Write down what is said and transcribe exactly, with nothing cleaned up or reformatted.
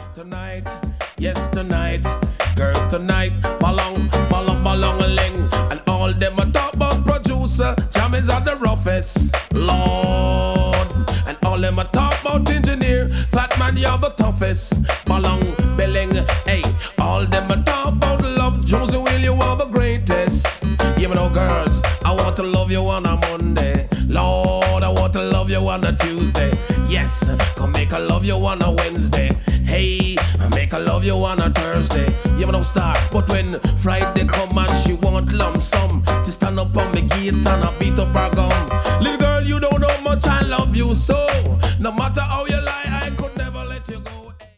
Tonight, yes tonight, girls tonight, balong, balong, balong-a-ling. And all them a talk about producer, Jam is are the roughest, Lord. And all them a talk about engineer, Fat Man you're the toughest, balong, belling. Hey, all them a talk about love, Josie Will you are the greatest. You know girls, I want to love you on a Monday, Lord, I want to love you on a Tuesday. Yes, come make I love you on a Wednesday. Hey, I make her love you on a Thursday. You know start, but when Friday come and she want lump sum, she stand up on the gate and I beat up her gum. Little girl, you don't know much I love you so. No matter how